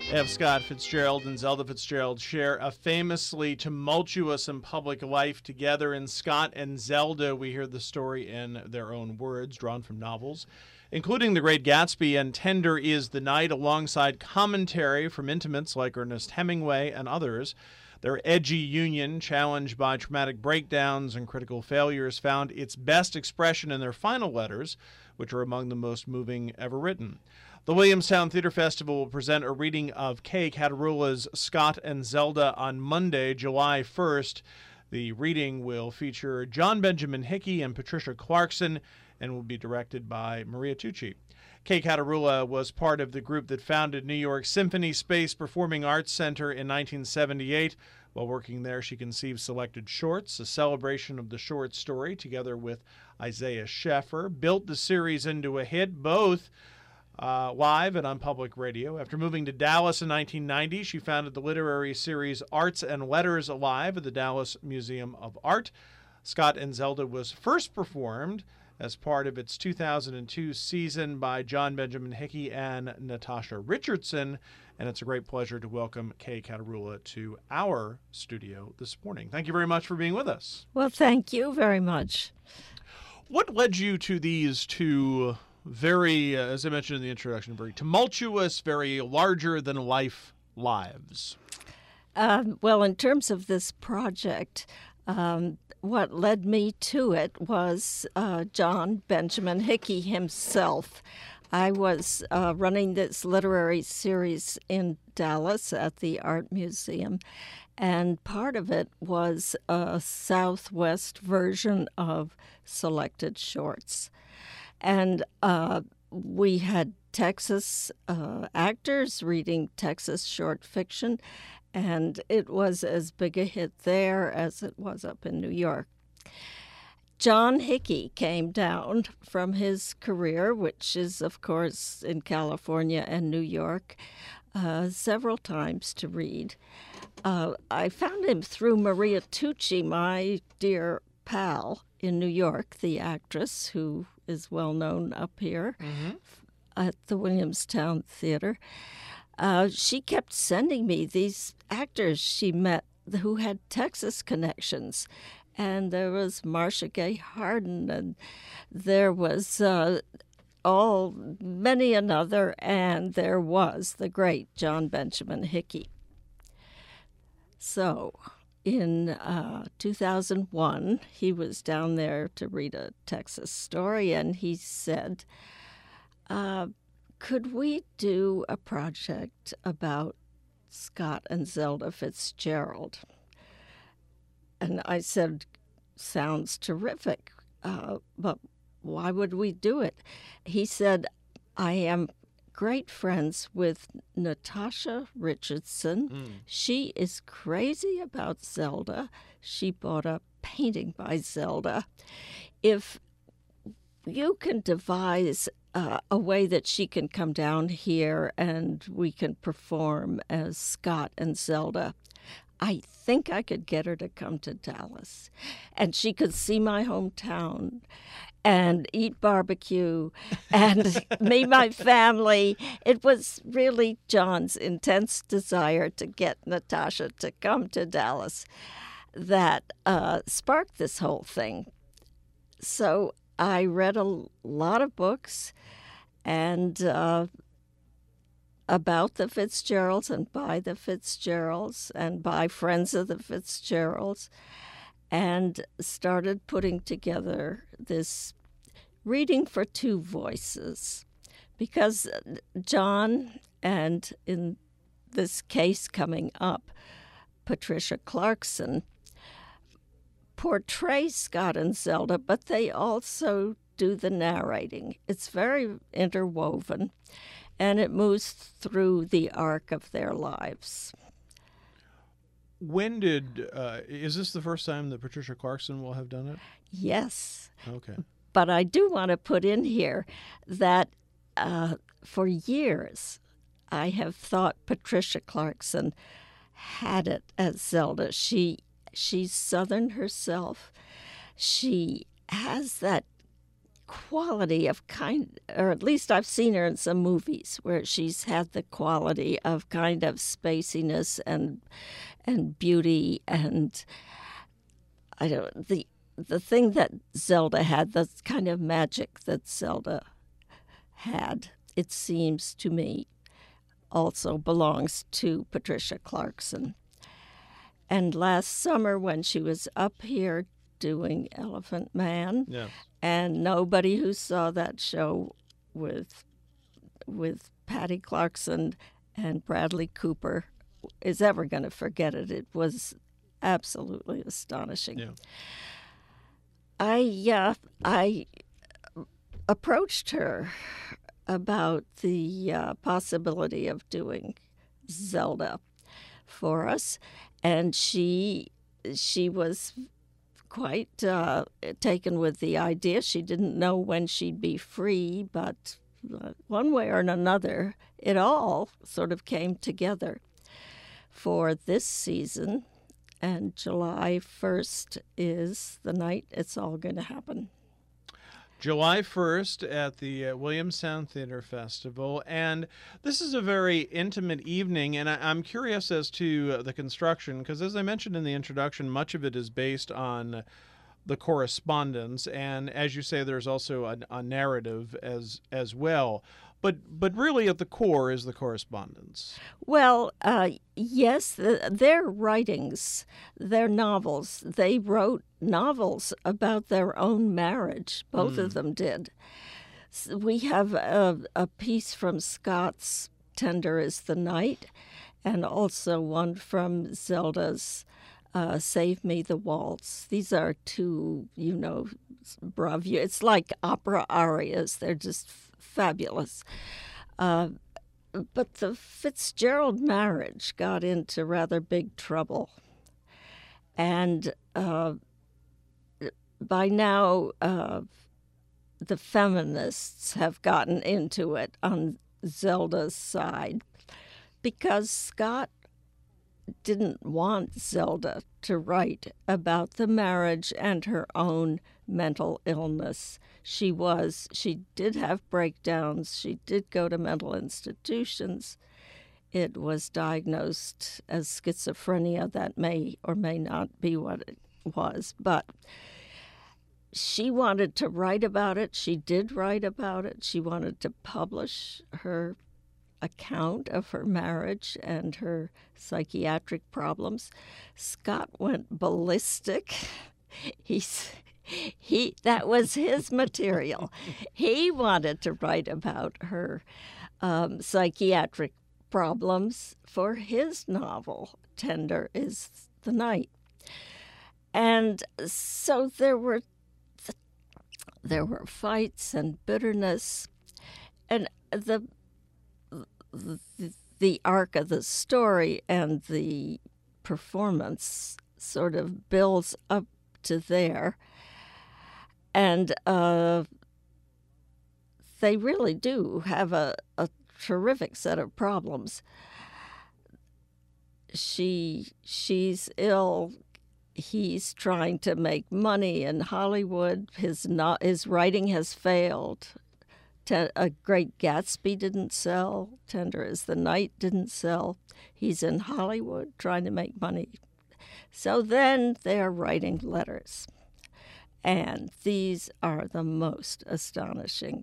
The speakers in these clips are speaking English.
F. Scott Fitzgerald and Zelda Fitzgerald share a famously tumultuous and public life together. In Scott and Zelda, we hear the story in their own words, drawn from novels, including The Great Gatsby and Tender Is the Night, alongside commentary from intimates like Ernest Hemingway and others. Their edgy union, challenged by traumatic breakdowns and critical failures, found its best expression in their final letters, which are among the most moving ever written. The Williamstown Theater Festival will present a reading of Kay Catarula's Scott and Zelda on Monday, July 1st. The reading will feature John Benjamin Hickey and Patricia Clarkson and will be directed by Maria Tucci. Kay Catarula was part of the group that founded New York Symphony Space Performing Arts Center in 1978. While working there, she conceived Selected Shorts, a celebration of the short story, together with Isaiah Sheffer, built the series into a hit, both live and on public radio. After moving to Dallas in 1990, she founded the literary series Arts and Letters Alive at the Dallas Museum of Art. Scott and Zelda was first performed as part of its 2002 season by John Benjamin Hickey and Natasha Richardson, and it's a great pleasure to welcome Kay Catarula to our studio this morning. Thank you very much for being with us. Well, thank you very much. What led you to these two very, as I mentioned in the introduction, very tumultuous, very larger-than-life lives? Well, in terms of this project, what led me to it was John Benjamin Hickey himself. I was running this literary series in Dallas at the Art Museum, and part of it was a Southwest version of Selected Shorts. And we had Texas actors reading Texas short fiction, and it was as big a hit there as it was up in New York. John Hickey came down from his career, which is, of course, in California and New York, several times to read. I found him through Maria Tucci, my dear pal in New York, the actress who is well known up here at the Williamstown Theater. She kept sending me these actors she met who had Texas connections. And there was Marcia Gay Harden, and there was many another, and there was the great John Benjamin Hickey. So in 2001, he was down there to read a Texas story, and he said, could we do a project about Scott and Zelda Fitzgerald? And I said, sounds terrific, but why would we do it? He said, I am great friends with Natasha Richardson. She is crazy about Zelda. She bought a painting by Zelda. If you can devise a way that she can come down here and we can perform as Scott and Zelda, I think I could get her to come to Dallas, and she could see my hometown and eat barbecue and meet my family. It was really John's intense desire to get Natasha to come to Dallas that sparked this whole thing. So I read a lot of books and about the Fitzgeralds and by the Fitzgeralds and by friends of the Fitzgeralds, and started putting together this reading for two voices. Because John, and in this case coming up, Patricia Clarkson, portray Scott and Zelda, but they also do the narrating. It's very interwoven, and it moves through the arc of their lives. When did, is this the first time that Patricia Clarkson will have done it? Yes. Okay. But I do want to put in here that for years I have thought Patricia Clarkson had it as Zelda. She's Southern herself. She has that quality of or at least I've seen her in some movies where she's had the quality of kind of spaciness and beauty, and I don't the thing that Zelda had, the kind of magic that Zelda had, it seems to me, also belongs to Patricia Clarkson. And last summer when she was up here doing Elephant Man, Yeah. and nobody who saw that show with Patty Clarkson and Bradley Cooper is ever going to forget it. It was absolutely astonishing. Yeah. I approached her about the possibility of doing Zelda for us, and she was quite taken with the idea. She didn't know when she'd be free, but one way or another, it all sort of came together for this season. And July 1st is the night it's all going to happen. July 1st at the Williamstown Theater Festival. And this is a very intimate evening, and I'm curious as to the construction, because as I mentioned in the introduction, much of it is based on the correspondence, and as you say, there's also a narrative as well. But really at the core is the correspondence. Well, yes, their writings, their novels, they wrote novels about their own marriage. Both of them did. We have a piece from Scott's Tender is the Night, and also one from Zelda's Save Me the Waltz. These are two, bravura. It's like opera arias. They're just fabulous. But the Fitzgerald marriage got into rather big trouble. And by now, the feminists have gotten into it on Zelda's side because Scott didn't want Zelda to write about the marriage and her own mental illness. She did have breakdowns. She did go to mental institutions. It was diagnosed as schizophrenia. That may or may not be what it was, but she wanted to write about it. She did write about it. She wanted to publish her account of her marriage and her psychiatric problems. Scott went ballistic. That was his material. He wanted to write about her psychiatric problems for his novel, Tender is the Night. And so there were fights and bitterness, and the arc of the story and the performance sort of builds up to there. And they really do have a terrific set of problems. She's ill. He's trying to make money in Hollywood. His writing has failed. A Great Gatsby didn't sell. Tender is the Night didn't sell. He's in Hollywood trying to make money. So then they're writing letters. And these are the most astonishing.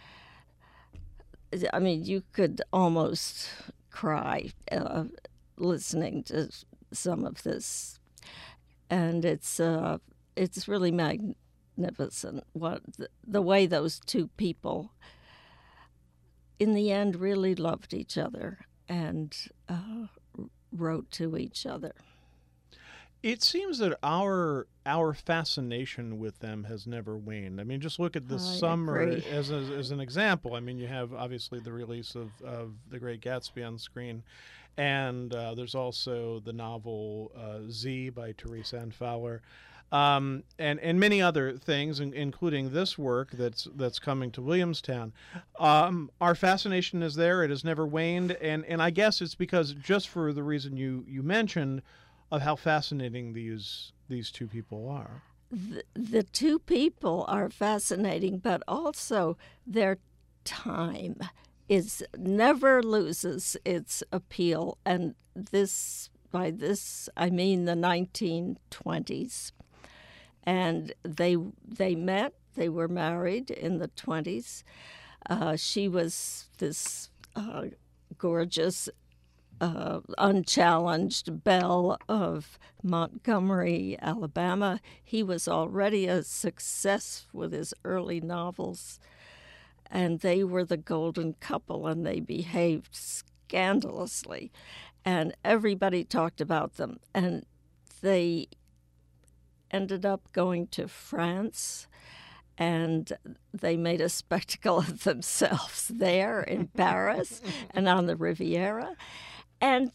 I mean, you could almost cry listening to some of this. And it's really magnificent the way those two people in the end really loved each other and wrote to each other. It seems that our fascination with them has never waned. I mean, just look at this summer as an example. I mean, you have obviously the release of The Great Gatsby on screen, and there's also the novel Z by Teresa Ann Fowler, and many other things, including this work that's coming to Williamstown. Our fascination is there; it has never waned, and I guess it's because just for the reason you mentioned of how fascinating these two people are. the two people are fascinating, but also their time is never loses its appeal. And by this I mean the 1920s. And they met. They were married in the 20s. She was this gorgeous, unchallenged belle of Montgomery, Alabama. He was already a success with his early novels, and they were the golden couple, and they behaved scandalously, and everybody talked about them. And they ended up going to France, and they made a spectacle of themselves there in Paris and on the Riviera. And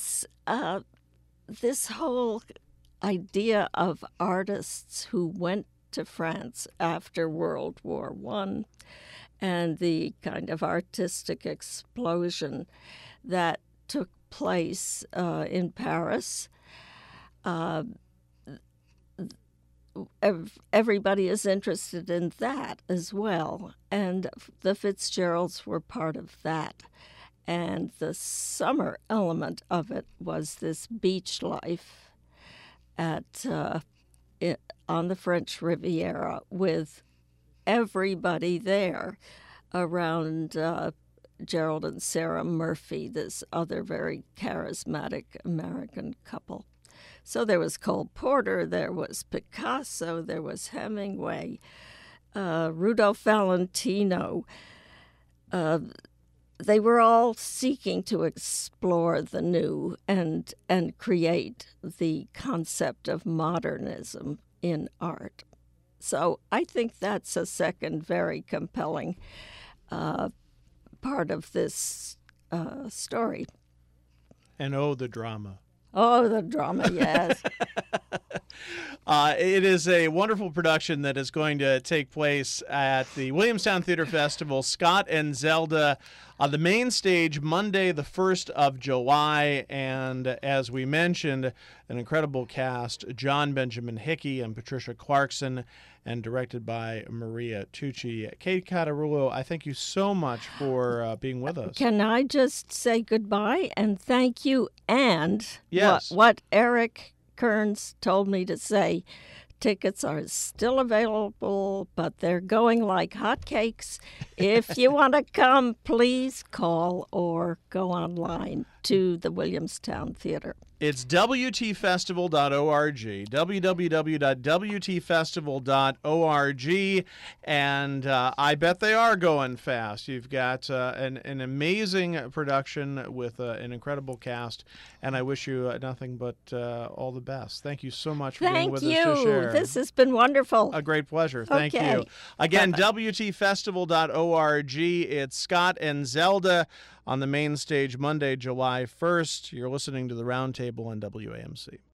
this whole idea of artists who went to France after World War I and the kind of artistic explosion that took place in Paris, everybody is interested in that as well. And the Fitzgeralds were part of that. And the summer element of it was this beach life on the French Riviera with everybody there around Gerald and Sarah Murphy, this other very charismatic American couple. So there was Cole Porter, there was Picasso, there was Hemingway, Rudolph Valentino. They were all seeking to explore the new and create the concept of modernism in art. So I think that's a second very compelling part of this story. And the drama. Oh, the drama, yes. It is a wonderful production that is going to take place at the Williamstown Theater Festival. Scott and Zelda on the main stage Monday, the 1st of July. And as we mentioned, an incredible cast, John Benjamin Hickey and Patricia Clarkson, and directed by Maria Tucci. Kate Catarulo, I thank you so much for being with us. Can I just say goodbye and thank you? And yes, what Eric Kearns told me to say, tickets are still available, but they're going like hotcakes. If you want to come, please call or go online to the Williamstown Theater. It's WTFestival.org, www.wtfestival.org, and I bet they are going fast. You've got an amazing production with an incredible cast, and I wish you nothing but all the best. Thank you so much for being with us to share. Thank you. This has been wonderful. A great pleasure. Thank you. Again, WTFestival.org. It's Scott and Zelda on the main stage Monday, July 1st. You're listening to the Roundtable on WAMC.